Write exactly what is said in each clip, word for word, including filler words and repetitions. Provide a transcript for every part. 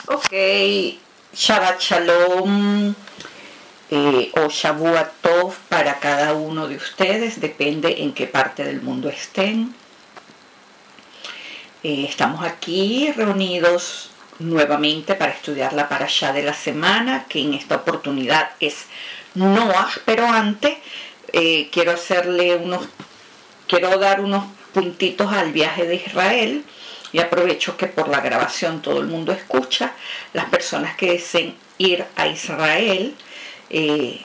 Ok, Shabbat Shalom eh, o Shavua Tov para cada uno de ustedes, depende en qué parte del mundo estén. Eh, estamos aquí reunidos nuevamente para estudiar la parashá de la semana, que en esta oportunidad es Noah, pero antes eh, quiero hacerle unos, quiero dar unos puntitos al viaje de Israel. Y aprovecho que por la grabación todo el mundo escucha. Las personas que deseen ir a Israel, eh,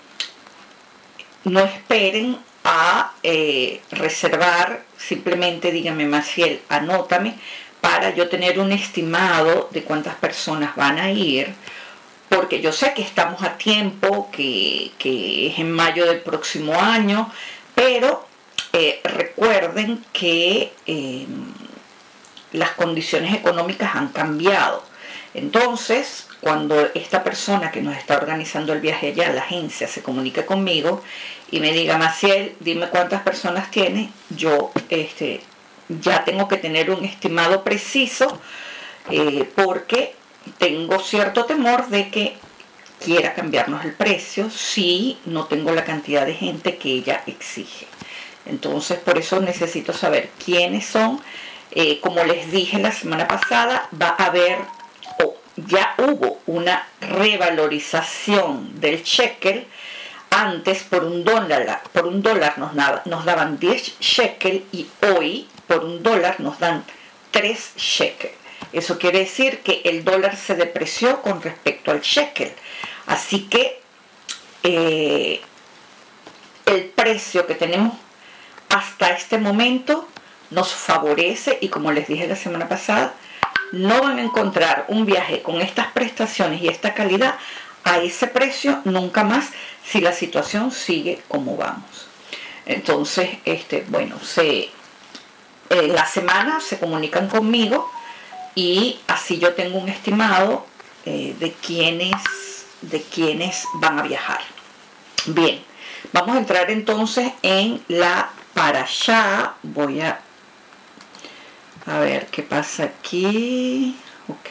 no esperen a eh, reservar, simplemente díganme, Maciel, anótame, para yo tener un estimado de cuántas personas van a ir, porque yo sé que estamos a tiempo, que, que es en mayo del próximo año, pero eh, recuerden que Eh, las condiciones económicas han cambiado. Entonces, cuando esta persona que nos está organizando el viaje allá, la agencia, se comunique conmigo y me diga, Maciel, dime cuántas personas tiene, yo este, ya tengo que tener un estimado preciso, eh, porque tengo cierto temor de que quiera cambiarnos el precio si no tengo la cantidad de gente que ella exige. Entonces, por eso necesito saber quiénes son. Eh, como les dije la semana pasada, va a haber, o oh, ya hubo una revalorización del shekel. Antes por un dólar, por un dólar nos, nos daban diez shekel y hoy por un dólar nos dan tres shekel. Eso quiere decir que el dólar se depreció con respecto al shekel. Así que eh, el precio que tenemos hasta este momento nos favorece, y como les dije la semana pasada, no van a encontrar un viaje con estas prestaciones y esta calidad a ese precio nunca más si la situación sigue como vamos. Entonces, este, bueno, se, eh, la semana se comunican conmigo y así yo tengo un estimado eh, de quiénes, de quiénes van a viajar. Bien, vamos a entrar entonces en la parashá. Voy a A ver qué pasa aquí. Ok.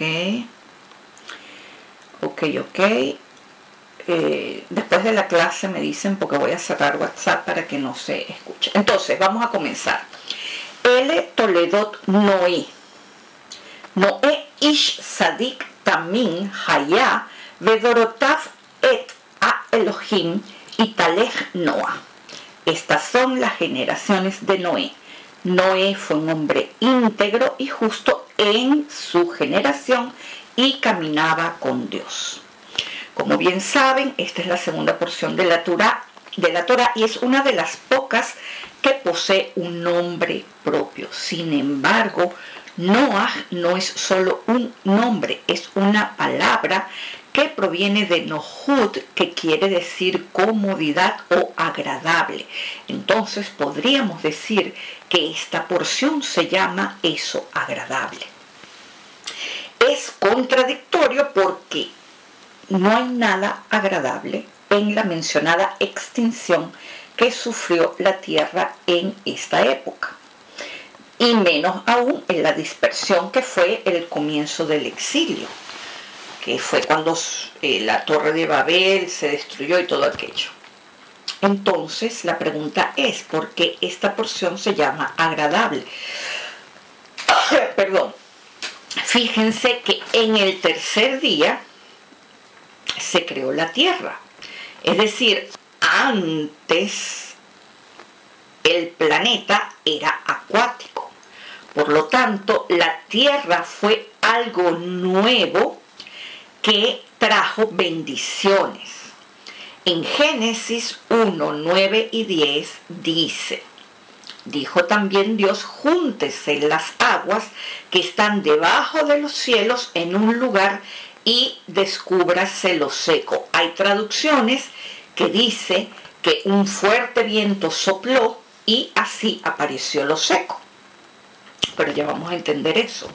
Ok, ok. Eh, después de la clase me dicen, porque voy a cerrar WhatsApp para que no se escuche. Entonces, vamos a comenzar. Ele Toledot Noé. Noé ish sadik tamin haya vedorotav et a Elohim italech Noah. Estas son las generaciones de Noé. Noé fue un hombre íntegro y justo en su generación y caminaba con Dios. Como bien saben, esta es la segunda porción de la Torá, de la Torá y es una de las pocas que posee un nombre propio. Sin embargo, Noah no es solo un nombre, es una palabra que proviene de Nohud, que quiere decir comodidad o agradable. Entonces podríamos decir que esta porción se llama eso, agradable. Es contradictorio porque no hay nada agradable en la mencionada extinción que sufrió la tierra en esta época, y menos aún en la dispersión que fue el comienzo del exilio, que fue cuando eh, la torre de Babel se destruyó y todo aquello. Entonces la pregunta es, ¿por qué esta porción se llama agradable? Perdón. Fíjense que en el tercer día se creó la tierra. Es decir, antes el planeta era acuático. Por lo tanto, la tierra fue algo nuevo que trajo bendiciones. En Génesis uno, nueve y diez dice, dijo también Dios, júntese las aguas que están debajo de los cielos en un lugar y descúbrase lo seco. Hay traducciones que dice que un fuerte viento sopló y así apareció lo seco. Pero ya vamos a entender eso.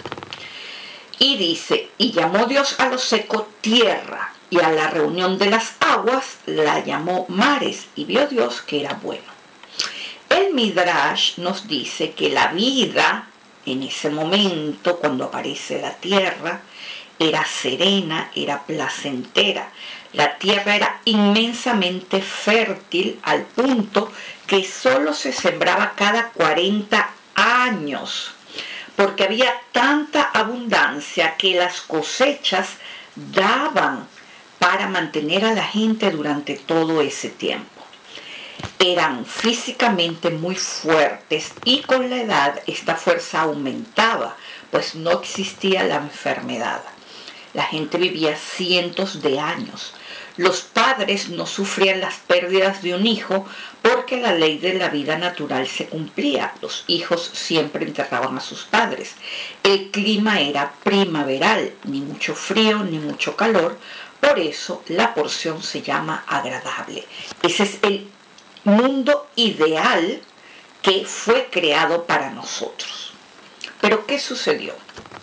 Y dice, y llamó Dios a lo seco tierra, y a la reunión de las aguas la llamó mares, y vio Dios que era bueno. El Midrash nos dice que la vida en ese momento, cuando aparece la tierra, era serena, era placentera. La tierra era inmensamente fértil al punto que solo se sembraba cada cuarenta años, porque había tanta abundancia que las cosechas daban para mantener a la gente durante todo ese tiempo. Eran físicamente muy fuertes y con la edad esta fuerza aumentaba, pues no existía la enfermedad. La gente vivía cientos de años. Los padres no sufrían las pérdidas de un hijo porque la ley de la vida natural se cumplía. Los hijos siempre enterraban a sus padres. El clima era primaveral, ni mucho frío ni mucho calor, por eso la porción se llama agradable. Ese es el mundo ideal que fue creado para nosotros. Pero ¿qué sucedió?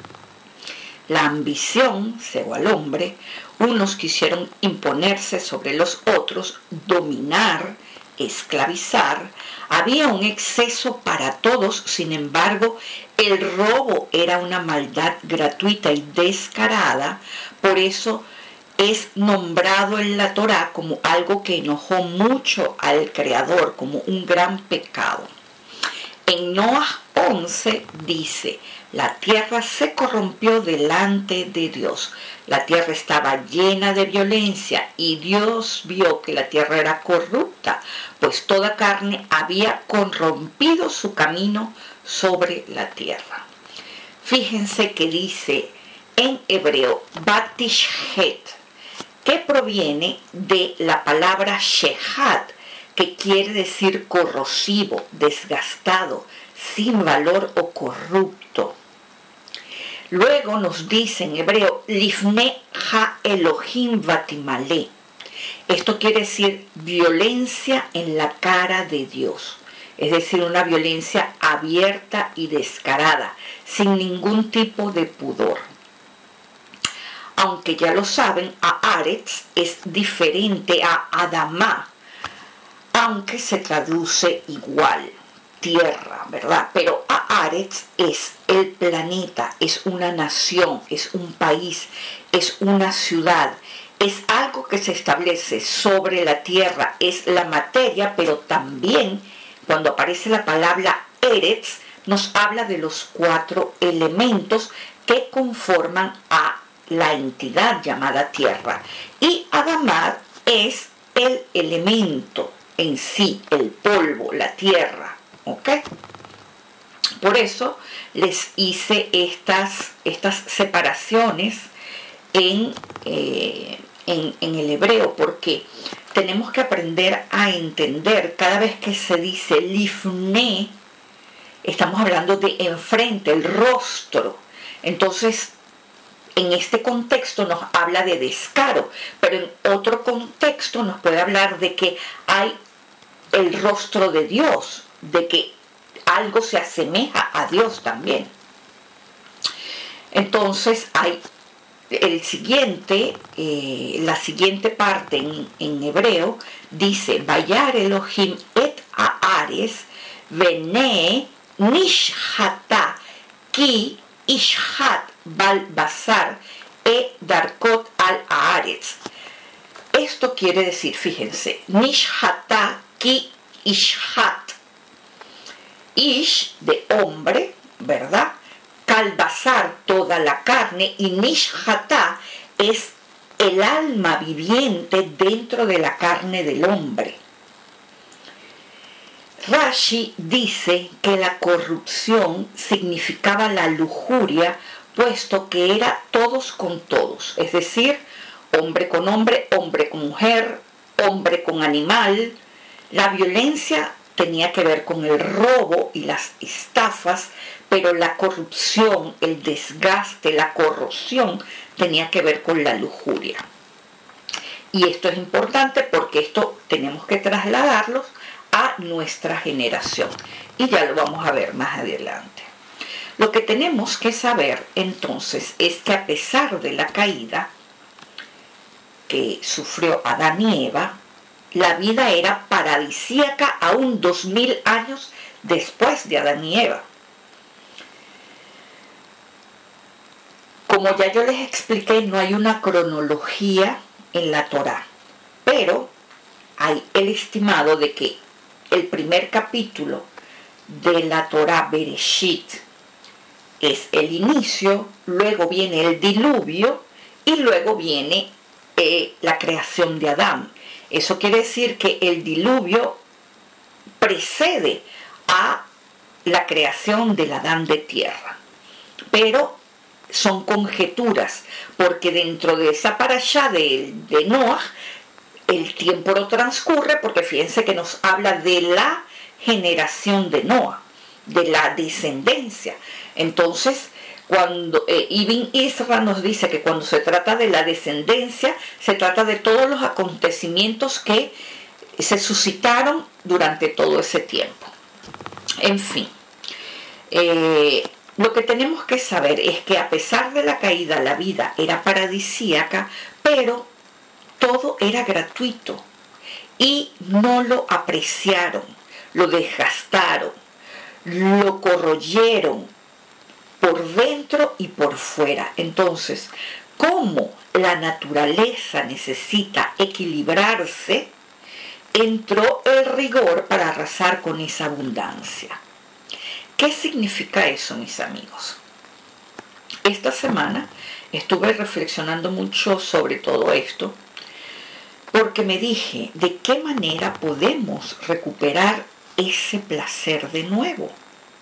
La ambición cegó al hombre, unos quisieron imponerse sobre los otros, dominar, esclavizar, había un exceso para todos, sin embargo, el robo era una maldad gratuita y descarada, por eso es nombrado en la Torá como algo que enojó mucho al Creador, como un gran pecado. En Noah once dice, la tierra se corrompió delante de Dios. La tierra estaba llena de violencia y Dios vio que la tierra era corrupta, pues toda carne había corrompido su camino sobre la tierra. Fíjense que dice en hebreo, Batishhet, que proviene de la palabra shehat, que quiere decir corrosivo, desgastado, sin valor o corrupto. Luego nos dice en hebreo, Lifne ha Elohim Vatimale. Esto quiere decir violencia en la cara de Dios, es decir, una violencia abierta y descarada, sin ningún tipo de pudor. Aunque ya lo saben, Haaretz es diferente a Adamá, aunque se traduce igual, tierra, ¿verdad? Pero Haaretz es el planeta, es una nación, es un país, es una ciudad, es algo que se establece sobre la tierra, es la materia, pero también cuando aparece la palabra Eretz, nos habla de los cuatro elementos que conforman a la entidad llamada tierra. Y Adamá es el elemento en sí, el polvo, la tierra, ¿ok? Por eso les hice estas, estas separaciones en, eh, en, en el hebreo, porque tenemos que aprender a entender cada vez que se dice lifne, estamos hablando de enfrente, el rostro. Entonces, en este contexto nos habla de descaro, pero en otro contexto nos puede hablar de que hay el rostro de Dios, de que algo se asemeja a Dios también. Entonces hay el siguiente, eh, la siguiente parte en, en hebreo dice, Vayar Elohim et Haaretz vene nishhata ki ishat bal basar e darkot al Haaretz. Esto quiere decir, fíjense, nishhata ki ishat, ish de hombre, ¿verdad? Calbazar toda la carne, y nishhatá es el alma viviente dentro de la carne del hombre. Rashi dice que la corrupción significaba la lujuria, puesto que era todos con todos, es decir, hombre con hombre, hombre con mujer, hombre con animal. La violencia tenía que ver con el robo y las estafas, pero la corrupción, el desgaste, la corrosión tenía que ver con la lujuria. Y esto es importante porque esto tenemos que trasladarlo a nuestra generación. Y ya lo vamos a ver más adelante. Lo que tenemos que saber entonces es que a pesar de la caída que sufrió Adán y Eva, la vida era paradisíaca aún dos mil años después de Adán y Eva. Como ya yo les expliqué, no hay una cronología en la Torá, pero hay el estimado de que el primer capítulo de la Torá, Bereshit, es el inicio, luego viene el diluvio y luego viene eh, la creación de Adán. Eso quiere decir que el diluvio precede a la creación del Adán de tierra, pero son conjeturas, porque dentro de esa parashá de, de Noah, el tiempo no transcurre, porque fíjense que nos habla de la generación de Noah, de la descendencia. Entonces, cuando eh, Ibn Isra nos dice que cuando se trata de la descendencia, se trata de todos los acontecimientos que se suscitaron durante todo ese tiempo. En fin, eh, lo que tenemos que saber es que a pesar de la caída, la vida era paradisíaca, pero todo era gratuito y no lo apreciaron, lo desgastaron, lo corroyeron por dentro y por fuera. Entonces, como la naturaleza necesita equilibrarse, entró el rigor para arrasar con esa abundancia. ¿Qué significa eso, mis amigos? Esta semana estuve reflexionando mucho sobre todo esto, porque me dije, ¿de qué manera podemos recuperar ese placer de nuevo?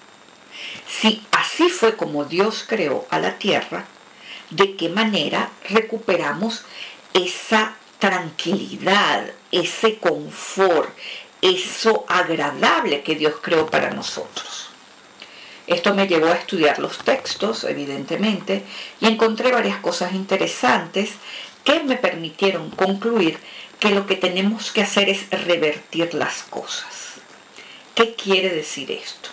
Si así fue como Dios creó a la tierra, ¿de qué manera recuperamos esa tranquilidad, ese confort, eso agradable que Dios creó para nosotros? Esto me llevó a estudiar los textos, evidentemente, y encontré varias cosas interesantes que me permitieron concluir que lo que tenemos que hacer es revertir las cosas. ¿Qué quiere decir esto?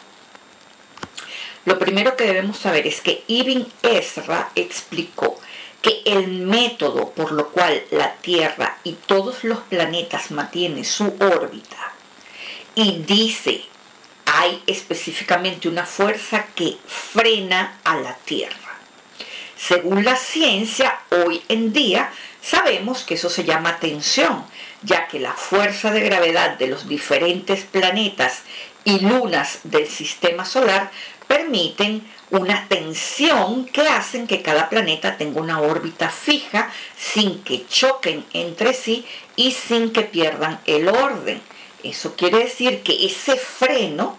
Lo primero que debemos saber es que Ibn Ezra explicó que el método por lo cual la Tierra y todos los planetas mantienen su órbita, y dice, hay específicamente una fuerza que frena a la Tierra. Según la ciencia, hoy en día sabemos que eso se llama tensión, ya que la fuerza de gravedad de los diferentes planetas y lunas del sistema solar permiten una tensión que hacen que cada planeta tenga una órbita fija sin que choquen entre sí y sin que pierdan el orden. Eso quiere decir que ese freno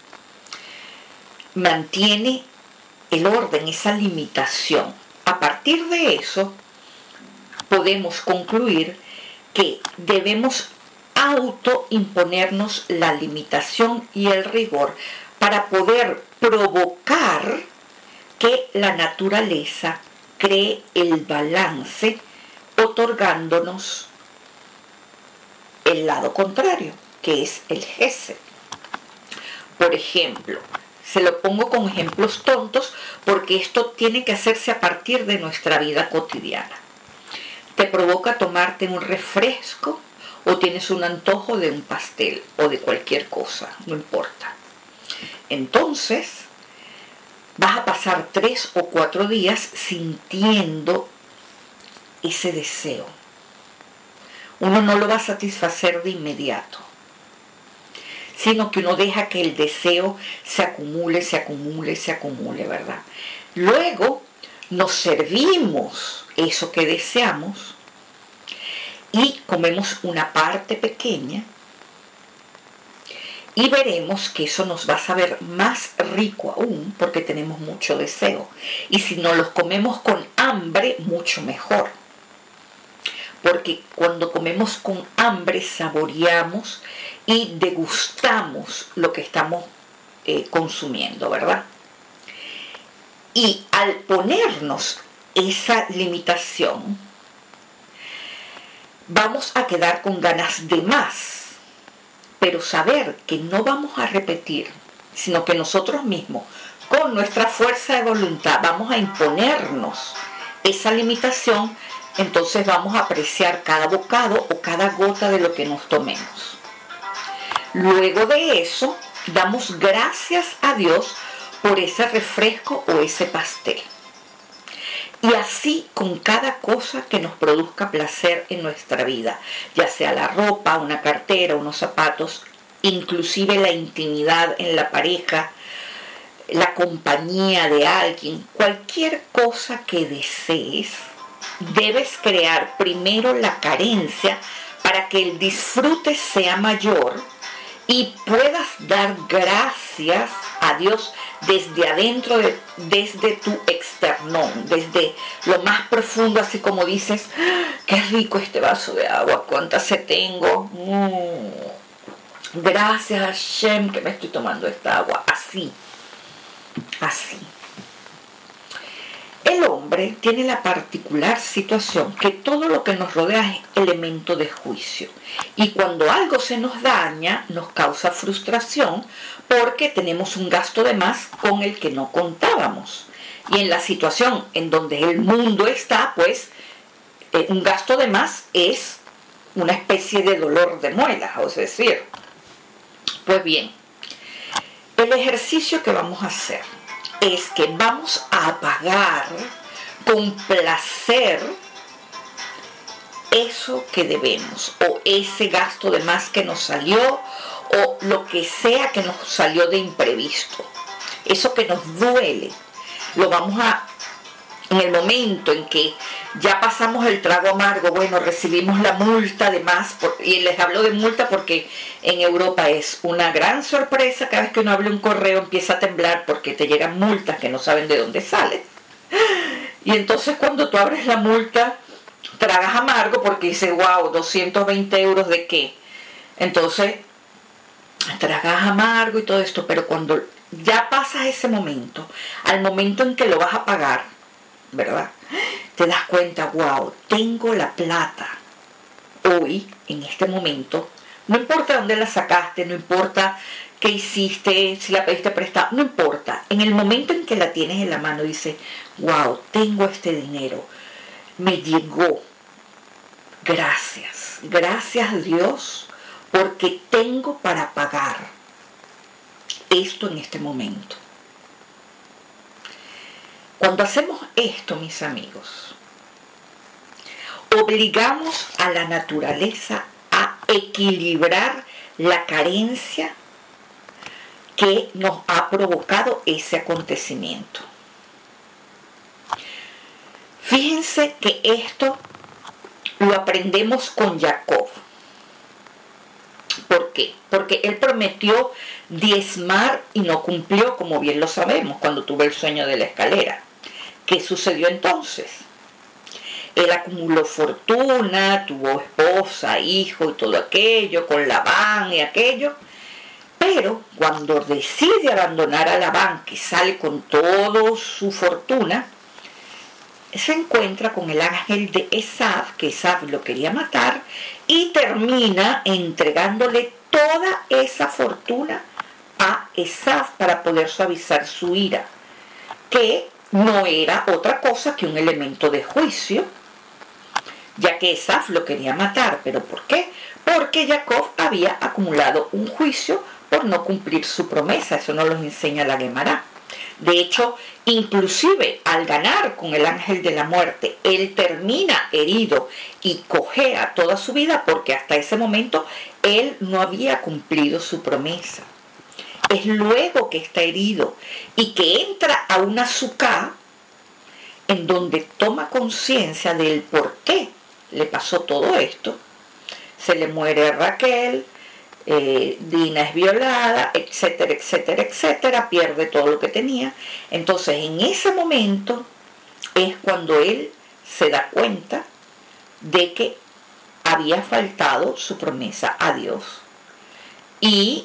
mantiene el orden, esa limitación. A partir de eso, podemos concluir que debemos autoimponernos la limitación y el rigor para poder provocar que la naturaleza cree el balance, otorgándonos el lado contrario, que es el Gesed. Por ejemplo, se lo pongo con ejemplos tontos porque esto tiene que hacerse a partir de nuestra vida cotidiana. Te provoca tomarte un refresco o tienes un antojo de un pastel o de cualquier cosa, no importa. Entonces, vas a pasar tres o cuatro días sintiendo ese deseo. Uno no lo va a satisfacer de inmediato, sino que uno deja que el deseo se acumule, se acumule, se acumule, ¿verdad? Luego nos servimos eso que deseamos y comemos una parte pequeña y veremos que eso nos va a saber más rico aún porque tenemos mucho deseo. Y si nos los comemos con hambre, mucho mejor. Porque cuando comemos con hambre saboreamos y degustamos lo que estamos eh, consumiendo, ¿verdad? Y al ponernos esa limitación, vamos a quedar con ganas de más, pero saber que no vamos a repetir, sino que nosotros mismos, con nuestra fuerza de voluntad, vamos a imponernos esa limitación. Entonces vamos a apreciar cada bocado o cada gota de lo que nos tomemos. Luego de eso, damos gracias a Dios por ese refresco o ese pastel. Y así con cada cosa que nos produzca placer en nuestra vida, ya sea la ropa, una cartera, unos zapatos, inclusive la intimidad en la pareja, la compañía de alguien, cualquier cosa que desees, debes crear primero la carencia para que el disfrute sea mayor y puedas dar gracias a Dios desde adentro, de, desde tu externón, desde lo más profundo, así como dices, qué rico este vaso de agua, cuánta sed tengo, mm, gracias a Hashem que me estoy tomando esta agua, así, así. El hombre tiene la particular situación que todo lo que nos rodea es elemento de juicio. Y cuando algo se nos daña, nos causa frustración porque tenemos un gasto de más con el que no contábamos. Y en la situación en donde el mundo está, pues eh, un gasto de más es una especie de dolor de muelas, es decir. Pues bien, el ejercicio que vamos a hacer es que vamos a pagar con placer eso que debemos, o ese gasto de más que nos salió, o lo que sea que nos salió de imprevisto, eso que nos duele. Lo vamos a, en el momento en que ya pasamos el trago amargo, bueno, recibimos la multa de más, por, y les hablo de multa porque en Europa es una gran sorpresa, cada vez que uno abre un correo empieza a temblar porque te llegan multas que no saben de dónde salen. Y entonces cuando tú abres la multa, tragas amargo porque dices, wow, doscientos veinte euros de qué. Entonces, tragas amargo y todo esto, pero cuando ya pasas ese momento, al momento en que lo vas a pagar, ¿verdad? Te das cuenta, wow, tengo la plata hoy, en este momento, no importa dónde la sacaste, no importa qué hiciste, si la pediste prestada, no importa, en el momento en que la tienes en la mano dices, wow, tengo este dinero, me llegó, gracias, gracias Dios, porque tengo para pagar esto en este momento. Cuando hacemos esto, mis amigos, obligamos a la naturaleza a equilibrar la carencia que nos ha provocado ese acontecimiento. Fíjense que esto lo aprendemos con Jacob. ¿Por qué? Porque él prometió diezmar y no cumplió, como bien lo sabemos, cuando tuvo el sueño de la escalera. ¿Qué sucedió entonces? Él acumuló fortuna, tuvo esposa, hijo y todo aquello, con Labán y aquello, pero cuando decide abandonar a Labán, que sale con toda su fortuna, se encuentra con el ángel de Esav, que Esav lo quería matar, y termina entregándole toda esa fortuna a Esav para poder suavizar su ira, que no era otra cosa que un elemento de juicio, ya que Esav lo quería matar. ¿Pero por qué? Porque Jacob había acumulado un juicio por no cumplir su promesa. Eso nos lo enseña la Guemará. De hecho, inclusive al ganar con el ángel de la muerte, él termina herido y cojea toda su vida porque hasta ese momento él no había cumplido su promesa. Es luego que está herido y que entra a una suká en donde toma conciencia del por qué le pasó todo esto. Se le muere Raquel, eh, Dina es violada, etcétera, etcétera, etcétera, pierde todo lo que tenía. Entonces en ese momento es cuando él se da cuenta de que había faltado su promesa a Dios. Y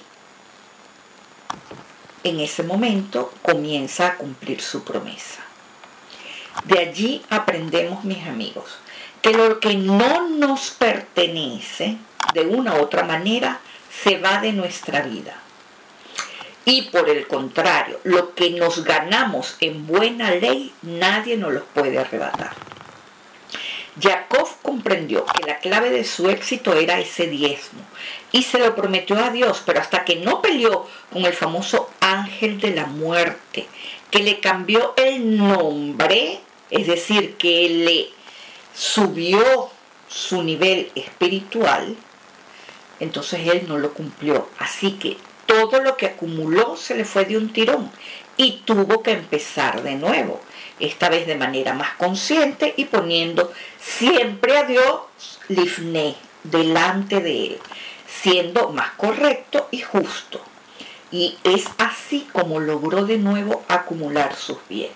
en ese momento comienza a cumplir su promesa. De allí aprendemos, mis amigos, que lo que no nos pertenece, de una u otra manera, se va de nuestra vida. Y por el contrario, lo que nos ganamos en buena ley, nadie nos lo puede arrebatar. Jacob comprendió que la clave de su éxito era ese diezmo y se lo prometió a Dios, pero hasta que no peleó con el famoso ángel de la muerte, que le cambió el nombre, es decir, que le subió su nivel espiritual, entonces él no lo cumplió. Así que todo lo que acumuló se le fue de un tirón y tuvo que empezar de nuevo, esta vez de manera más consciente y poniendo siempre a Dios lifné, delante de él, siendo más correcto y justo. Y es así como logró de nuevo acumular sus bienes.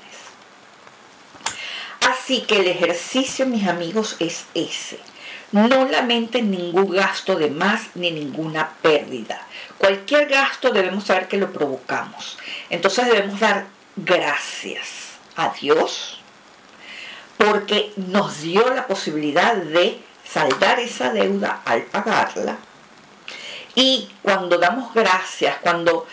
Así que el ejercicio, mis amigos, es ese. No lamenten ningún gasto de más ni ninguna pérdida. Cualquier gasto debemos saber que lo provocamos. Entonces debemos dar gracias a Dios porque nos dio la posibilidad de saldar esa deuda al pagarla. Y cuando damos gracias, cuando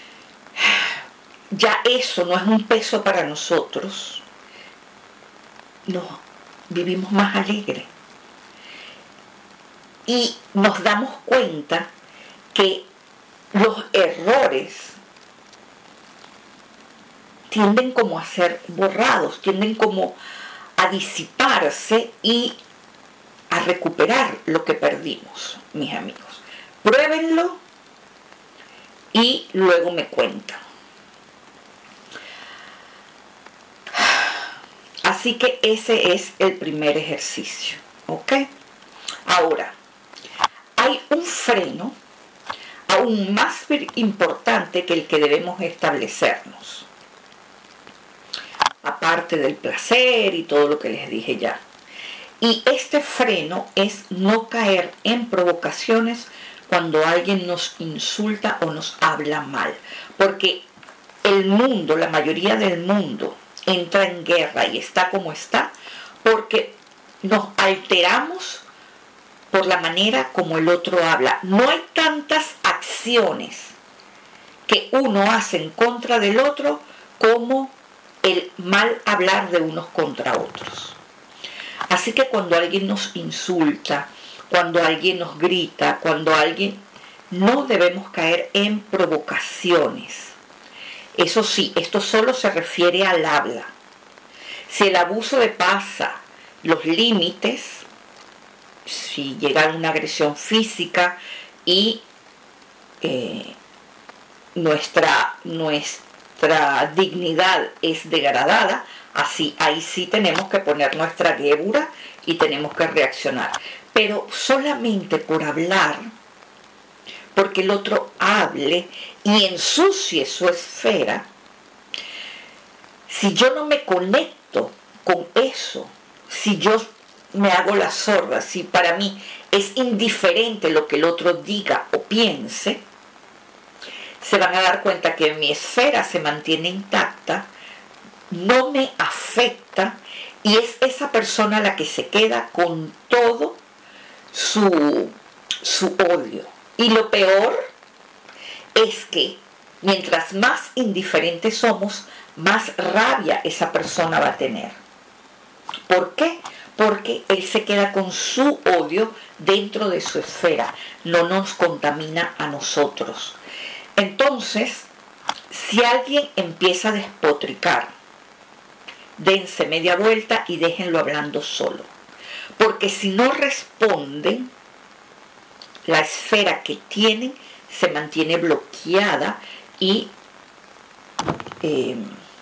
ya eso no es un peso para nosotros, no, vivimos más alegres. Y nos damos cuenta que los errores tienden como a ser borrados, tienden como a disiparse y a recuperar lo que perdimos, mis amigos. Pruébenlo y luego me cuentan. Así que ese es el primer ejercicio, ¿ok? Ahora, hay un freno aún más importante que el que debemos establecernos, aparte del placer y todo lo que les dije ya. Y este freno es no caer en provocaciones cuando alguien nos insulta o nos habla mal, porque el mundo, la mayoría del mundo, entra en guerra y está como está porque nos alteramos por la manera como el otro habla. No hay tantas acciones que uno hace en contra del otro como el mal hablar de unos contra otros. Así que cuando alguien nos insulta, cuando alguien nos grita, cuando alguien... no debemos caer en provocaciones. Eso sí, esto solo se refiere al habla. Si el abuso depasa los límites, si llega a una agresión física y eh, nuestra, nuestra dignidad es degradada, así, ahí sí tenemos que poner nuestra gébura y tenemos que reaccionar. Pero solamente por hablar, porque el otro hable y ensucie su esfera, si yo no me conecto con eso, si yo me hago la sorda, si para mí es indiferente lo que el otro diga o piense, se van a dar cuenta que mi esfera se mantiene intacta, no me afecta y es esa persona la que se queda con todo su, su odio. Y lo peor es que mientras más indiferentes somos, más rabia esa persona va a tener. ¿Por qué? Porque él se queda con su odio dentro de su esfera, no nos contamina a nosotros. Entonces, si alguien empieza a despotricar, dense media vuelta y déjenlo hablando solo. Porque si no responden, la esfera que tienen se mantiene bloqueada y eh,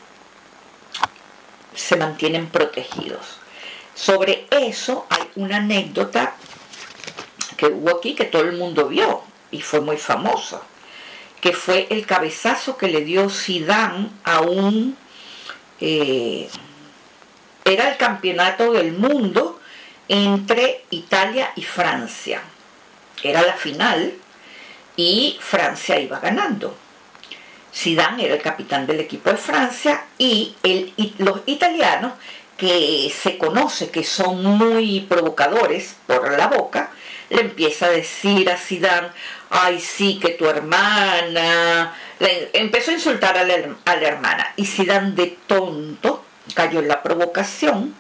se mantienen protegidos. Sobre eso hay una anécdota que hubo aquí que todo el mundo vio y fue muy famosa, que fue el cabezazo que le dio Zidane a un... Eh, era el campeonato del mundo entre Italia y Francia. Era la final y Francia iba ganando. Zidane era el capitán del equipo de Francia y, el, y los italianos, que se conoce que son muy provocadores por la boca, le empieza a decir a Zidane, ay sí, que tu hermana... Le empezó a insultar a la, a la hermana y Zidane de tonto cayó en la provocación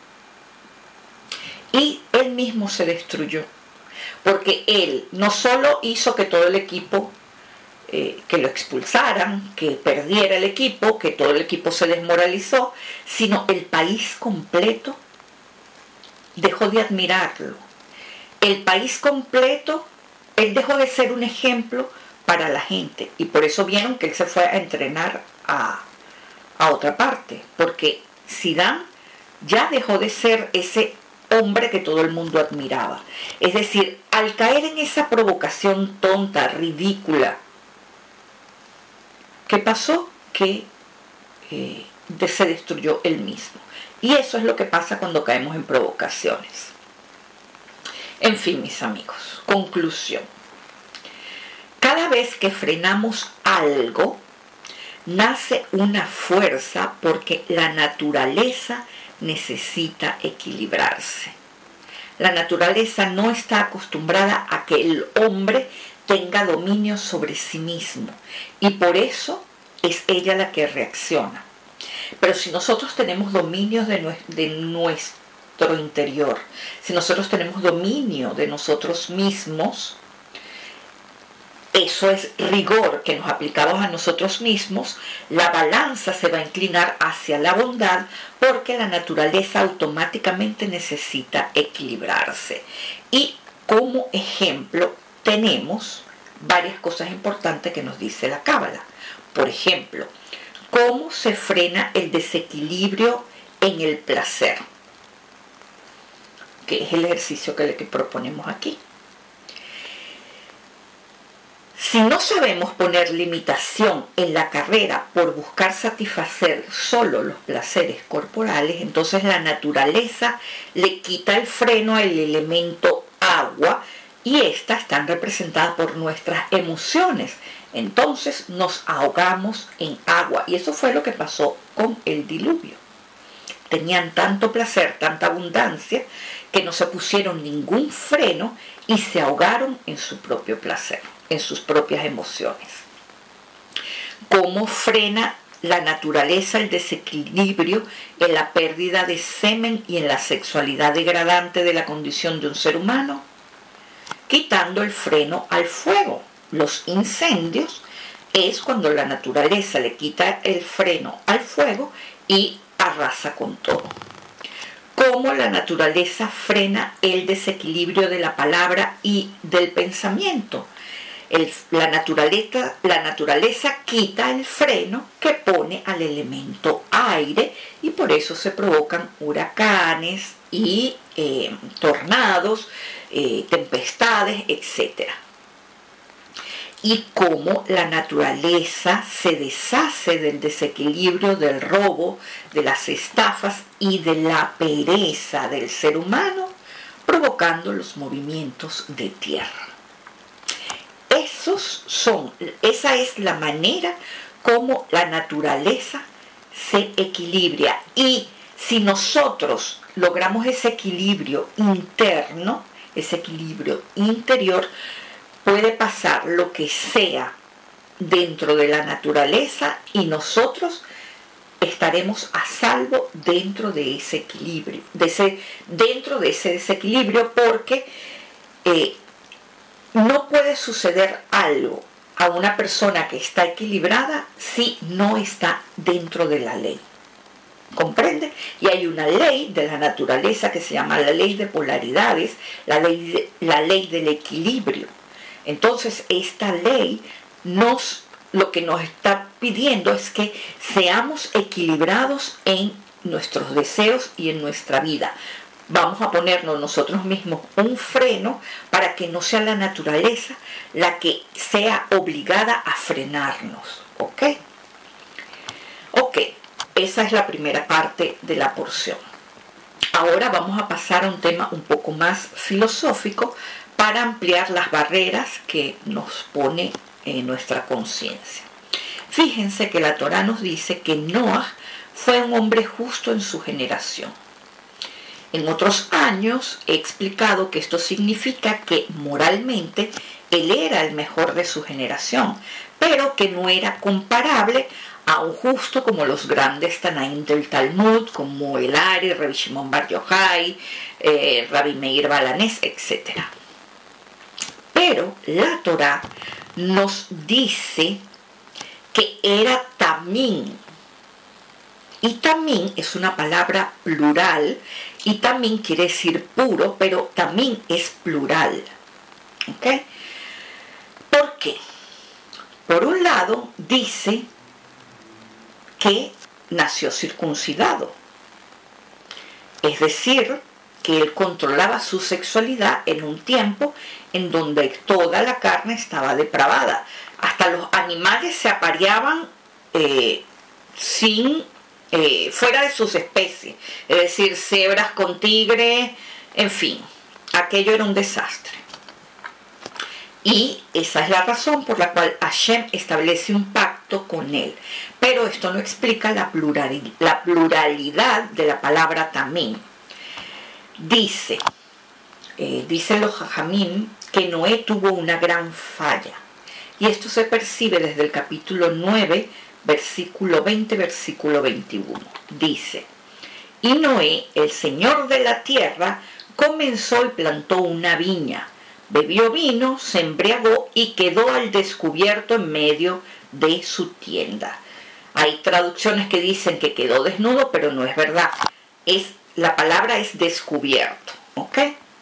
y él mismo se destruyó. Porque él no solo hizo que todo el equipo eh, que lo expulsaran, que perdiera el equipo, que todo el equipo se desmoralizó, sino el país completo dejó de admirarlo. El país completo, él dejó de ser un ejemplo para la gente, y por eso vieron que él se fue a entrenar a, a otra parte, porque Zidane ya dejó de ser ese hombre que todo el mundo admiraba. Es decir, al caer en esa provocación tonta, ridícula, ¿qué pasó? Que eh, se destruyó él mismo. Y eso es lo que pasa cuando caemos en provocaciones. En fin, mis amigos, conclusión. Cada vez que frenamos algo, nace una fuerza porque la naturaleza necesita equilibrarse. La naturaleza no está acostumbrada a que el hombre tenga dominio sobre sí mismo, y por eso es ella la que reacciona. Pero si nosotros tenemos dominio de, nue- de nuestro interior, si nosotros tenemos dominio de nosotros mismos, eso es rigor que nos aplicamos a nosotros mismos, la balanza se va a inclinar hacia la bondad porque la naturaleza automáticamente necesita equilibrarse. Y como ejemplo tenemos varias cosas importantes que nos dice la Cábala. Por ejemplo, cómo se frena el desequilibrio en el placer, que es el ejercicio que le que proponemos aquí. Si no sabemos poner limitación en la carrera por buscar satisfacer solo los placeres corporales, entonces la naturaleza le quita el freno al elemento agua, y estas están representadas por nuestras emociones. Entonces nos ahogamos en agua, y eso fue lo que pasó con el diluvio. Tenían tanto placer, tanta abundancia, que no se pusieron ningún freno y se ahogaron en su propio placer, en sus propias emociones. ¿Cómo frena la naturaleza el desequilibrio en la pérdida de semen y en la sexualidad degradante de la condición de un ser humano? Quitando el freno al fuego. Los incendios es cuando la naturaleza le quita el freno al fuego y arrasa con todo. Cómo la naturaleza frena el desequilibrio de la palabra y del pensamiento. El, la, naturaleza, la naturaleza quita el freno que pone al elemento aire, y por eso se provocan huracanes y eh, tornados, eh, tempestades, etcétera. Y cómo la naturaleza se deshace del desequilibrio, del robo, de las estafas y de la pereza del ser humano, provocando los movimientos de tierra. Esos son, esa es la manera como la naturaleza se equilibra. Y si nosotros logramos ese equilibrio interno, ese equilibrio interior, puede pasar lo que sea dentro de la naturaleza y nosotros estaremos a salvo dentro de ese equilibrio, de ese, dentro de ese desequilibrio, porque eh, no puede suceder algo a una persona que está equilibrada si no está dentro de la ley. ¿Comprende? Y hay una ley de la naturaleza que se llama la ley de polaridades, la ley, de, la ley del equilibrio. Entonces, esta ley nos, lo que nos está pidiendo es que seamos equilibrados en nuestros deseos y en nuestra vida. Vamos a ponernos nosotros mismos un freno para que no sea la naturaleza la que sea obligada a frenarnos. ¿Ok? Ok, esa es la primera parte de la porción. Ahora vamos a pasar a un tema un poco más filosófico para ampliar las barreras que nos pone en nuestra conciencia. Fíjense que la Torá nos dice que Noah fue un hombre justo en su generación. En otros años he explicado que esto significa que moralmente él era el mejor de su generación, pero que no era comparable a un justo como los grandes Tanaim del Talmud, como el Ari, Rabbi Shimon Bar Yochai, eh, Rabbi Meir Balanés, etcétera. Pero la Torá nos dice que era tamín. Y tamín es una palabra plural, y tamín quiere decir puro, pero tamín es plural. ¿Ok? ¿Por qué? Por un lado, dice que nació circuncidado. Es decir, que él controlaba su sexualidad en un tiempo en donde toda la carne estaba depravada. Hasta los animales se apareaban eh, sin, eh, fuera de sus especies. Es decir, cebras con tigres, en fin, aquello era un desastre. Y esa es la razón por la cual Hashem establece un pacto con él. Pero esto no explica la pluralidad, la pluralidad de la palabra tamín. Dice, eh, dicen los Jajamim que Noé tuvo una gran falla. Y esto se percibe desde el capítulo nueve, versículo veinte, versículo veintiuno. Dice, y Noé, el señor de la tierra, comenzó y plantó una viña. Bebió vino, se embriagó y quedó al descubierto en medio de su tienda. Hay traducciones que dicen que quedó desnudo, pero no es verdad. Es, la palabra es descubierto, ¿ok?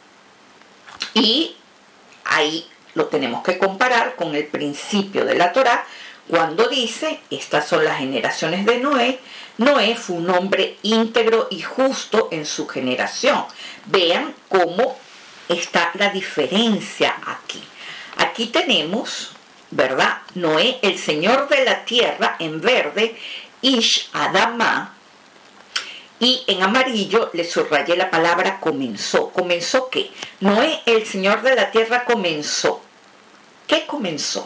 Y ahí lo tenemos que comparar con el principio de la Torá, cuando dice, estas son las generaciones de Noé. Noé fue un hombre íntegro y justo en su generación. Vean cómo está la diferencia aquí. Aquí tenemos, ¿verdad? Noé, el señor de la tierra, en verde, Ish Adama, y en amarillo le subrayé la palabra comenzó. ¿Comenzó qué? Noé, el señor de la tierra, comenzó. ¿Qué comenzó?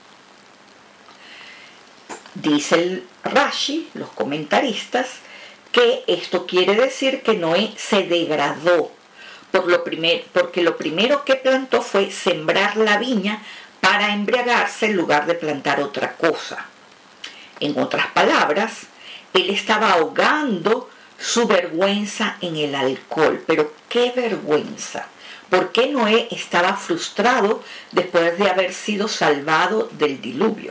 Dice el Rashi, los comentaristas, que esto quiere decir que Noé se degradó. Por lo primer, porque lo primero que plantó fue sembrar la viña para embriagarse en lugar de plantar otra cosa. En otras palabras, él estaba ahogando su vergüenza en el alcohol. Pero qué vergüenza. ¿Por qué Noé estaba frustrado después de haber sido salvado del diluvio?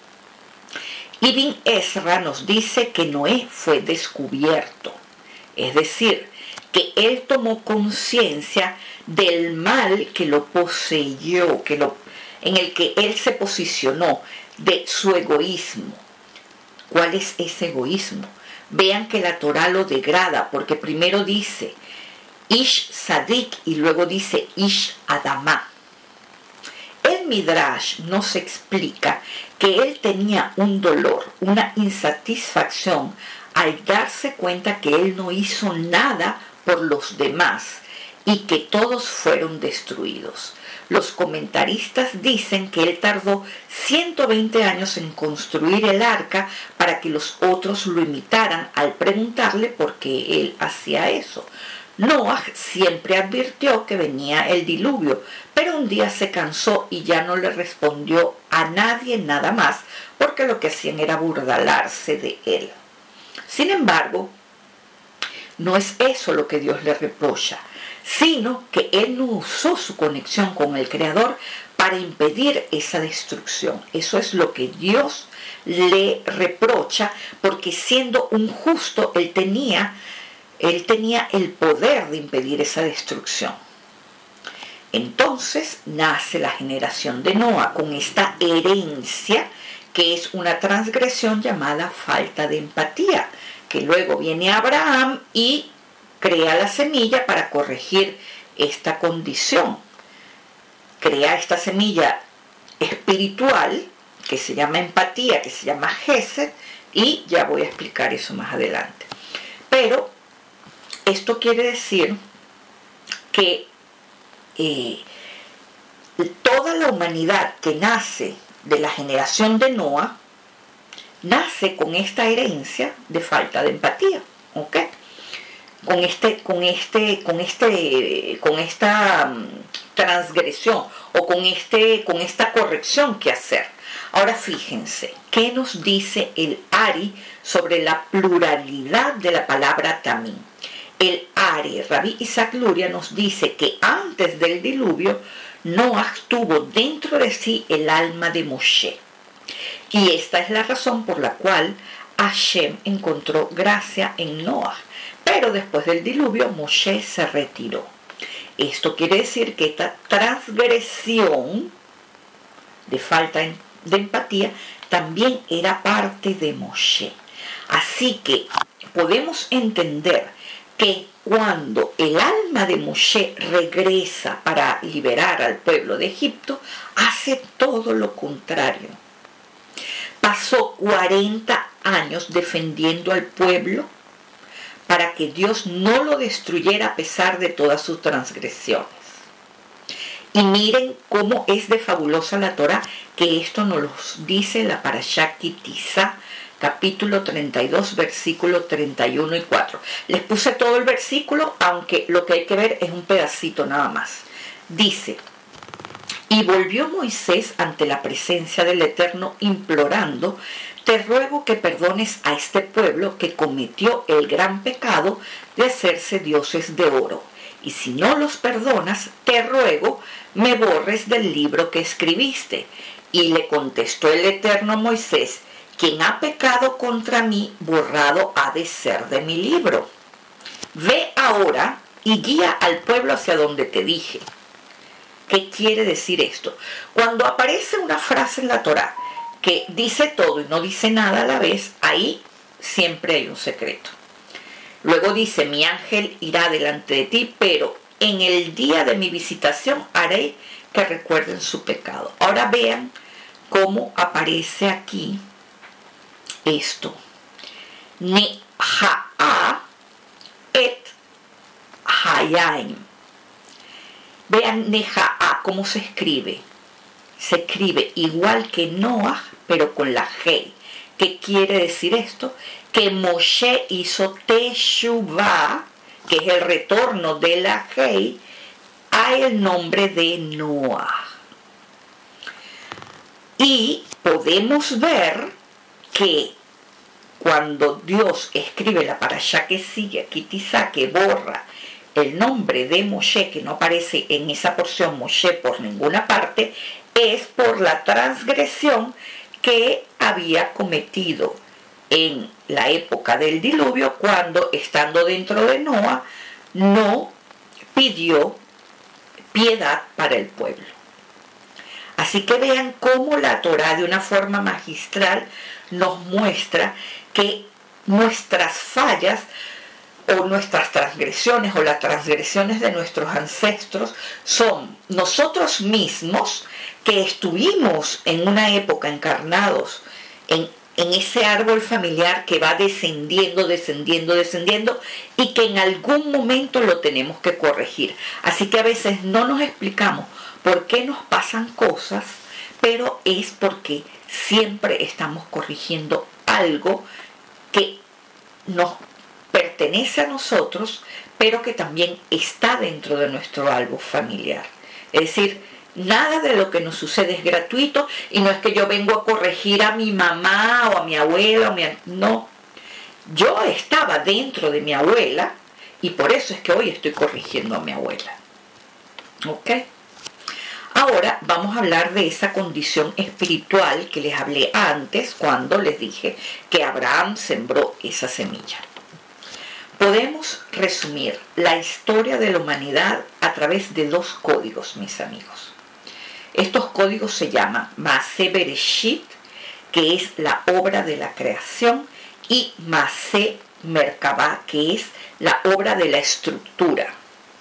Ibn Ezra nos dice que Noé fue descubierto, es decir, que él tomó conciencia del mal que lo poseyó, que lo, en el que él se posicionó, de su egoísmo. ¿Cuál es ese egoísmo? Vean que la Torá lo degrada, porque primero dice Ish Sadik y luego dice Ish Adama. El Midrash nos explica que él tenía un dolor, una insatisfacción al darse cuenta que él no hizo nada por los demás y que todos fueron destruidos. Los comentaristas dicen que él tardó ciento veinte años en construir el arca para que los otros lo imitaran al preguntarle por qué él hacía eso. Noah siempre advirtió que venía el diluvio, pero un día se cansó y ya no le respondió a nadie nada más, porque lo que hacían era burlarse de él. Sin embargo, no es eso lo que Dios le reprocha, sino que él no usó su conexión con el Creador para impedir esa destrucción. Eso es lo que Dios le reprocha, porque siendo un justo, él tenía, él tenía el poder de impedir esa destrucción. Entonces nace la generación de Noah con esta herencia, que es una transgresión llamada falta de empatía, que luego viene Abraham y crea la semilla para corregir esta condición. Crea esta semilla espiritual que se llama empatía, que se llama Gesed, y ya voy a explicar eso más adelante. Pero esto quiere decir que eh, toda la humanidad que nace de la generación de Noah nace con esta herencia de falta de empatía, ¿ok? Con este, con este, con este, con esta um, transgresión o con este, con esta corrección que hacer. Ahora fíjense, ¿qué nos dice el Ari sobre la pluralidad de la palabra tamín? el Ari, Rabí Isaac Luria, nos dice que antes del diluvio, Noah tuvo dentro de sí el alma de Moshe. Y esta es la razón por la cual Hashem encontró gracia en Noah. Pero después del diluvio, Moshe se retiró. Esto quiere decir que esta transgresión de falta de empatía también era parte de Moshe. Así que podemos entender que cuando el alma de Moshe regresa para liberar al pueblo de Egipto, hace todo lo contrario. Pasó cuarenta años defendiendo al pueblo para que Dios no lo destruyera a pesar de todas sus transgresiones. Y miren cómo es de fabulosa la Torá, que esto nos lo dice la Parashá Ki Tisa, capítulo treinta y dos, versículo treinta y uno y cuatro. Les puse todo el versículo, aunque lo que hay que ver es un pedacito nada más. Dice: y volvió Moisés ante la presencia del Eterno implorando: te ruego que perdones a este pueblo que cometió el gran pecado de hacerse dioses de oro. Y si no los perdonas, te ruego me borres del libro que escribiste. Y le contestó el Eterno a Moisés: quien ha pecado contra mí, borrado ha de ser de mi libro. Ve ahora y guía al pueblo hacia donde te dije. ¿Qué quiere decir esto? Cuando aparece una frase en la Torá que dice todo y no dice nada a la vez, ahí siempre hay un secreto. Luego dice: mi ángel irá delante de ti, pero en el día de mi visitación haré que recuerden su pecado. Ahora vean cómo aparece aquí esto. Neha'a et Hayaim. Vean Neha'a cómo se escribe. Se escribe igual que Noah, pero con la Hei. ¿Qué quiere decir esto? Que Moshe hizo Teshuvah, que es el retorno de la Hei, a el nombre de Noah. Y podemos ver que cuando Dios escribe la parashá que sigue, aquí Tisa, que borra el nombre de Moshe, que no aparece en esa porción Moshe por ninguna parte, es por la transgresión que había cometido en la época del diluvio, cuando, estando dentro de Noah, no pidió piedad para el pueblo. Así que vean cómo la Torá, de una forma magistral, nos muestra que nuestras fallas o nuestras transgresiones o las transgresiones de nuestros ancestros son nosotros mismos, que estuvimos en una época encarnados en, en ese árbol familiar que va descendiendo, descendiendo, descendiendo, y que en algún momento lo tenemos que corregir. Así que a veces no nos explicamos por qué nos pasan cosas, pero es porque siempre estamos corrigiendo algo que nos pertenece a nosotros, pero que también está dentro de nuestro árbol familiar. Es decir, nada de lo que nos sucede es gratuito, y no es que yo vengo a corregir a mi mamá o a mi abuela, o mi... no. Yo estaba dentro de mi abuela y por eso es que hoy estoy corrigiendo a mi abuela. ¿Ok? Ahora vamos a hablar de esa condición espiritual que les hablé antes cuando les dije que Abraham sembró esa semilla. Podemos resumir la historia de la humanidad a través de dos códigos, mis amigos. Estos códigos se llaman Maaseh Bereshit, que es la obra de la creación, y Maaseh Merkabah, que es la obra de la estructura.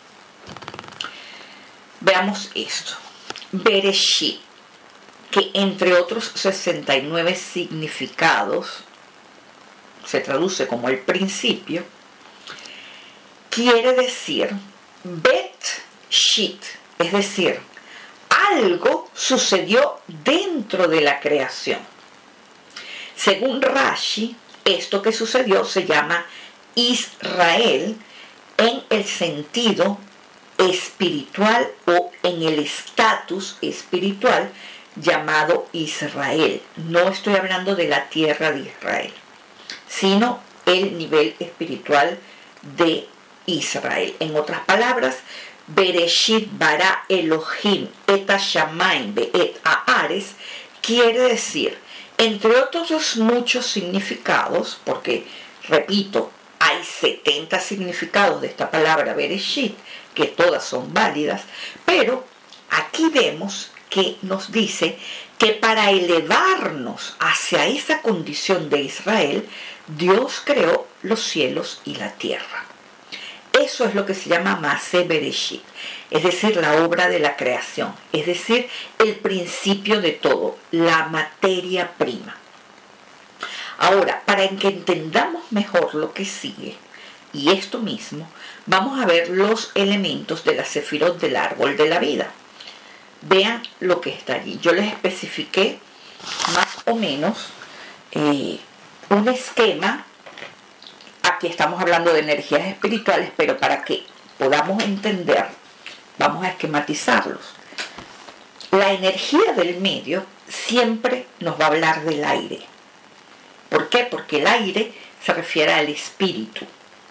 Veamos esto. Bereshit, que entre otros sesenta y nueve significados, se traduce como el principio, quiere decir Bet Shit, es decir, algo sucedió dentro de la creación. Según Rashi, esto que sucedió se llama Israel en el sentido espiritual o en el estatus espiritual llamado Israel. No estoy hablando de la tierra de Israel, sino el nivel espiritual de Israel. En otras palabras, Bereshit bara Elohim et hashamayim ve'et haaretz quiere decir, entre otros muchos significados, porque, repito, hay setenta significados de esta palabra Bereshit, que todas son válidas, pero aquí vemos que nos dice que para elevarnos hacia esa condición de Israel, Dios creó los cielos y la tierra. Eso es lo que se llama Maaseh Bereshit, es decir, la obra de la creación, es decir, el principio de todo, la materia prima. Ahora, para que entendamos mejor lo que sigue, y esto mismo, vamos a ver los elementos de la sefirot del árbol de la vida. Vean lo que está allí. Yo les especifiqué más o menos eh, un esquema. Aquí estamos hablando de energías espirituales, pero para que podamos entender, vamos a esquematizarlos. La energía del medio siempre nos va a hablar del aire. ¿Por qué? Porque el aire se refiere al espíritu.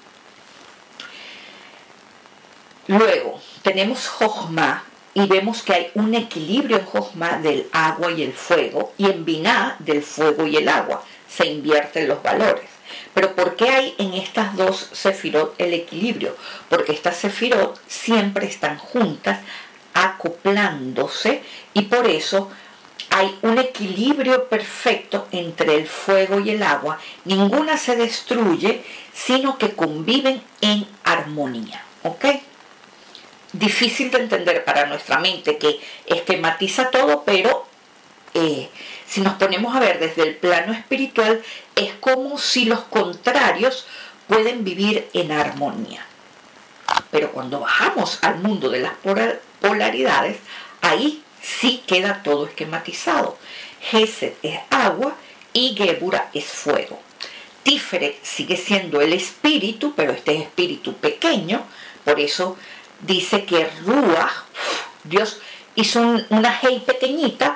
Luego tenemos Jochma y vemos que hay un equilibrio en Jochma del agua y el fuego, y en Binah del fuego y el agua. Se invierten los valores. Pero ¿por qué hay en estas dos sefirot el equilibrio? Porque estas sefirot siempre están juntas, acoplándose, y por eso hay un equilibrio perfecto entre el fuego y el agua. Ninguna se destruye, sino que conviven en armonía. ¿Ok? Difícil de entender para nuestra mente, que esquematiza todo, pero eh, si nos ponemos a ver desde el plano espiritual, es como si los contrarios pueden vivir en armonía. Pero cuando bajamos al mundo de las polaridades, ahí sí queda todo esquematizado. Gesed es agua y Gebura es fuego. Tiferet sigue siendo el espíritu, pero este es espíritu pequeño, por eso dice que Ruach, Dios hizo un, una Hei pequeñita,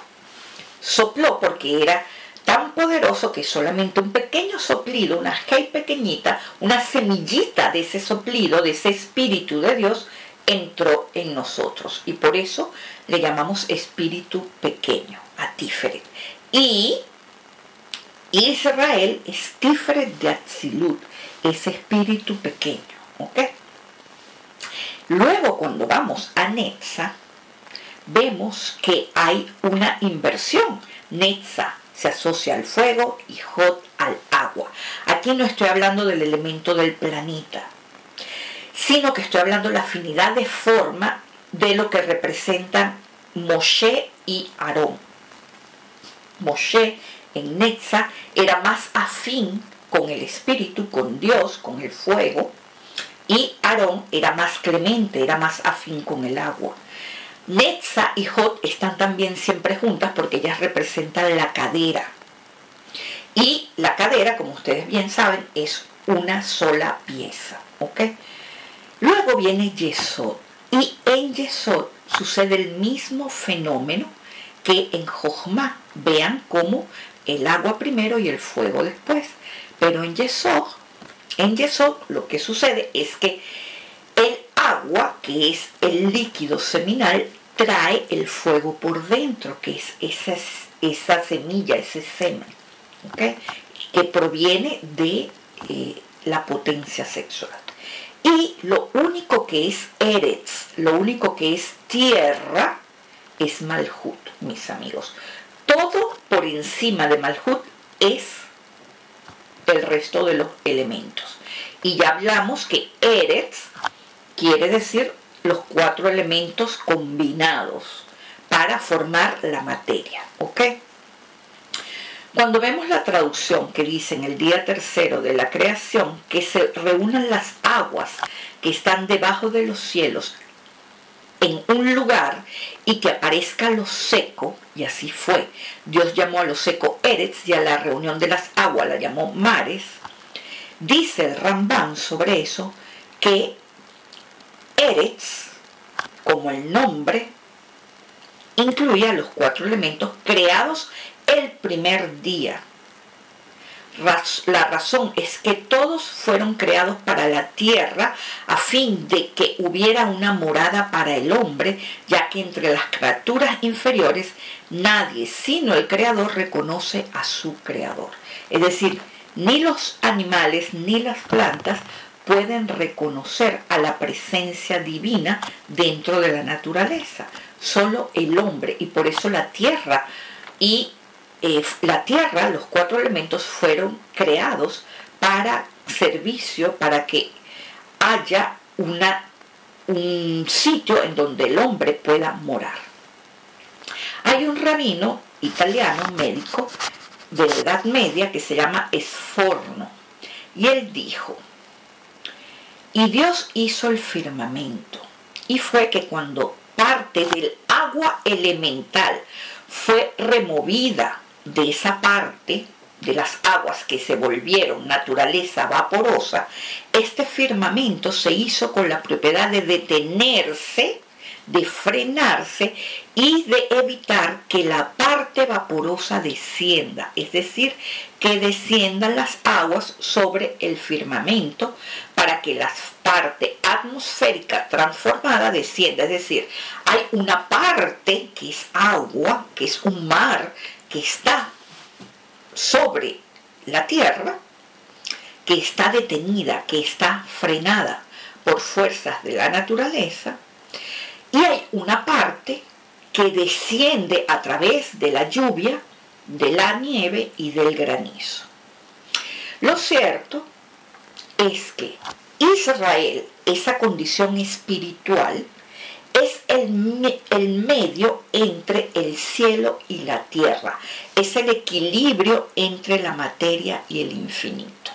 sopló, porque era tan poderoso que solamente un pequeño soplido, una Hei pequeñita, una semillita de ese soplido, de ese espíritu de Dios, entró en nosotros. Y por eso le llamamos espíritu pequeño, a Tiferet. Y Israel es Tiferet de Atzilut, ese espíritu pequeño. ¿Ok? Luego, cuando vamos a Netza, vemos que hay una inversión. Netza se asocia al fuego y Hod al agua. Aquí no estoy hablando del elemento del planeta, sino que estoy hablando de la afinidad de forma de lo que representan Moshe y Aarón. Moshe en Netza era más afín con el espíritu, con Dios, con el fuego, y Aarón era más clemente, era más afín con el agua. Netza y Hod están también siempre juntas porque ellas representan la cadera. Y la cadera, como ustedes bien saben, es una sola pieza. ¿Ok? Luego viene Yesod. Y en Yesod sucede el mismo fenómeno que en Jochma. Vean cómo el agua primero y el fuego después. Pero en Yesod, en Yesod lo que sucede es que el agua, que es el líquido seminal, trae el fuego por dentro, que es esa, esa semilla, ese semen, ¿okay? Que proviene de eh, la potencia sexual. Y lo único que es Eretz, lo único que es tierra, es Malhut, mis amigos. Todo por encima de Malhut es el resto de los elementos. Y ya hablamos que Eretz quiere decir los cuatro elementos combinados para formar la materia. ¿Ok? Cuando vemos la traducción que dice en el día tercero de la creación que se reúnan las aguas que están debajo de los cielos en un lugar y que aparezca lo seco, y así fue. Dios llamó a lo seco Eretz y a la reunión de las aguas la llamó mares. Dice el Rambam sobre eso que Eretz, como el nombre, incluye a los cuatro elementos creados el primer día. La razón es que todos fueron creados para la tierra a fin de que hubiera una morada para el hombre, ya que entre las criaturas inferiores nadie sino el Creador reconoce a su Creador. Es decir, ni los animales ni las plantas pueden reconocer a la presencia divina dentro de la naturaleza, solo el hombre, y por eso la tierra y Eh, la tierra, los cuatro elementos fueron creados para servicio, para que haya una, un sitio en donde el hombre pueda morar. Hay un rabino italiano, médico, de la Edad Media, que se llama Sforno, y él dijo: y Dios hizo el firmamento, y fue que cuando parte del agua elemental fue removida de esa parte de las aguas que se volvieron naturaleza vaporosa, este firmamento se hizo con la propiedad de detenerse, de frenarse y de evitar que la parte vaporosa descienda, es decir, que desciendan las aguas sobre el firmamento para que la parte atmosférica transformada descienda. Es decir, hay una parte que es agua, que es un mar, que está sobre la tierra, que está detenida, que está frenada por fuerzas de la naturaleza, y hay una parte que desciende a través de la lluvia, de la nieve y del granizo. Lo cierto es que Israel, esa condición espiritual, es el, el medio entre el cielo y la tierra, es el equilibrio entre la materia y el infinito.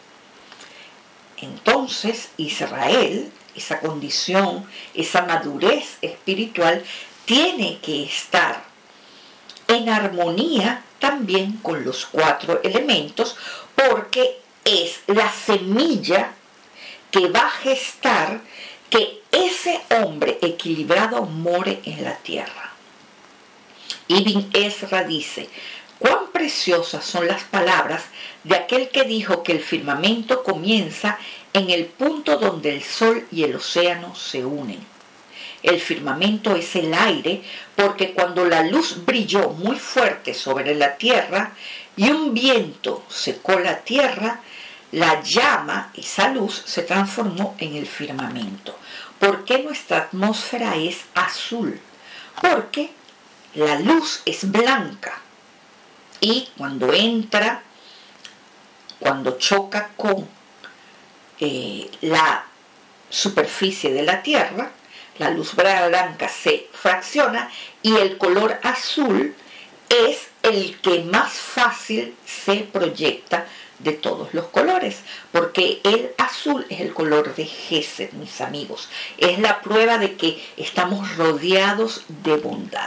Entonces, Israel, esa condición, esa madurez espiritual, tiene que estar en armonía también con los cuatro elementos, porque es la semilla que va a gestar que ese hombre equilibrado more en la tierra. Ibn Ezra dice: cuán preciosas son las palabras de aquel que dijo que el firmamento comienza en el punto donde el sol y el océano se unen. El firmamento es el aire, porque cuando la luz brilló muy fuerte sobre la tierra y un viento secó la tierra, la llama, esa luz, se transformó en el firmamento. ¿Por qué nuestra atmósfera es azul? Porque la luz es blanca y cuando entra, cuando choca con eh, la superficie de la Tierra, la luz blanca se fracciona y el color azul es el que más fácil se proyecta de todos los colores, porque el azul es el color de Gesed, mis amigos. Es la prueba de que estamos rodeados de bondad.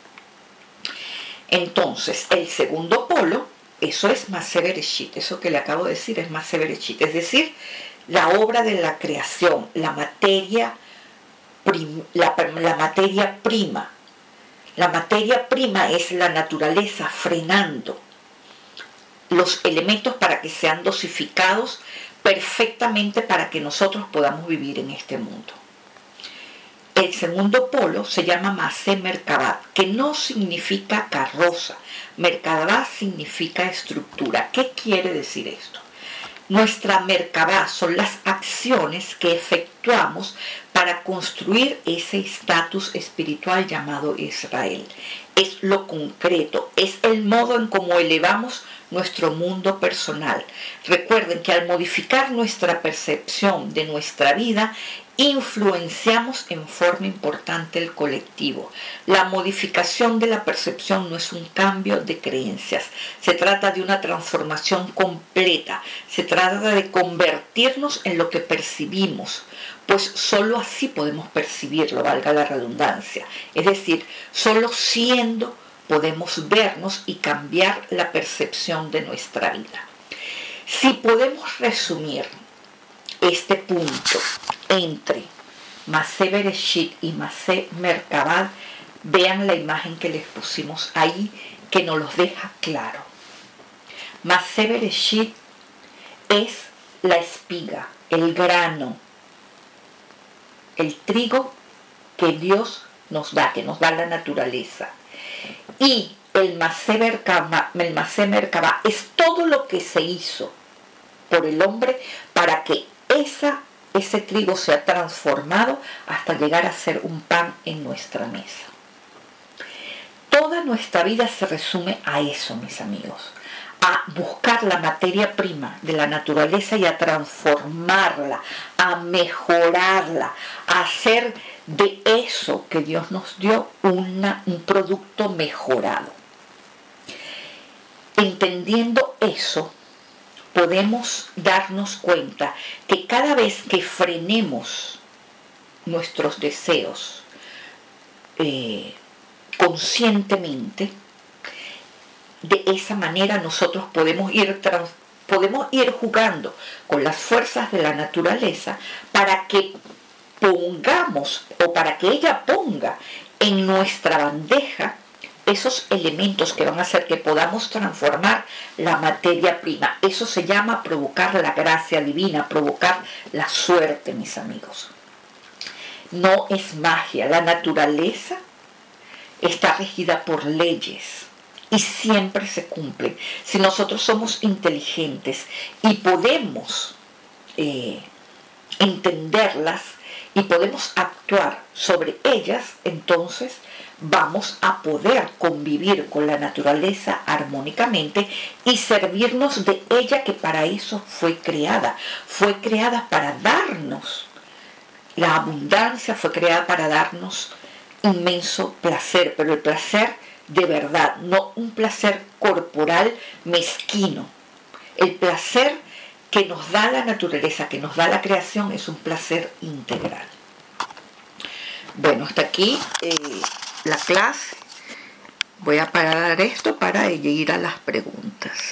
Entonces, el segundo polo, eso es Maaseh Bereshit, eso que le acabo de decir es Maaseh Bereshit, es decir, la obra de la creación, la materia, prim, la, la materia prima. La materia prima es la naturaleza frenando los elementos para que sean dosificados perfectamente para que nosotros podamos vivir en este mundo. El segundo polo se llama Maaseh Merkabah, que no significa carroza. Merkabah significa estructura. ¿Qué quiere decir esto? Nuestra Merkabah son las acciones que efectuamos para construir ese estatus espiritual llamado Israel. Es lo concreto, es el modo en cómo elevamos nuestro mundo personal. Recuerden que al modificar nuestra percepción de nuestra vida, influenciamos en forma importante el colectivo. La modificación de la percepción no es un cambio de creencias, se trata de una transformación completa, se trata de convertirnos en lo que percibimos, pues solo así podemos percibirlo, valga la redundancia. Es decir, solo siendo podemos vernos y cambiar la percepción de nuestra vida. Si podemos resumir este punto entre Maaseh Bereshit y Maaseh Merkabah, vean la imagen que les pusimos ahí, que nos los deja claro. Masé Bereshit es la espiga, el grano, el trigo que Dios nos da, que nos da la naturaleza. Y el Masé Merkabah, el Masé Merkabah es todo lo que se hizo por el hombre para que esa, ese trigo sea transformado hasta llegar a ser un pan en nuestra mesa. Toda nuestra vida se resume a eso, mis amigos, a buscar la materia prima de la naturaleza y a transformarla, a mejorarla, a hacer de eso que Dios nos dio una, un producto mejorado. Entendiendo eso, podemos darnos cuenta que cada vez que frenemos nuestros deseos eh, conscientemente, de esa manera nosotros podemos ir, trans, podemos ir jugando con las fuerzas de la naturaleza para que pongamos o para que ella ponga en nuestra bandeja esos elementos que van a hacer que podamos transformar la materia prima. Eso se llama provocar la gracia divina, provocar la suerte, mis amigos. No es magia. La naturaleza está regida por leyes y siempre se cumplen. Si nosotros somos inteligentes y podemos eh, entenderlas y podemos actuar sobre ellas, entonces vamos a poder convivir con la naturaleza armónicamente y servirnos de ella, que para eso fue creada. Fue creada para darnos la abundancia, fue creada para darnos inmenso placer, pero el placer de verdad, no un placer corporal mezquino. El placer que nos da la naturaleza, que nos da la creación, es un placer integral. Bueno, hasta aquí eh, la clase. Voy a parar esto para ir a las preguntas.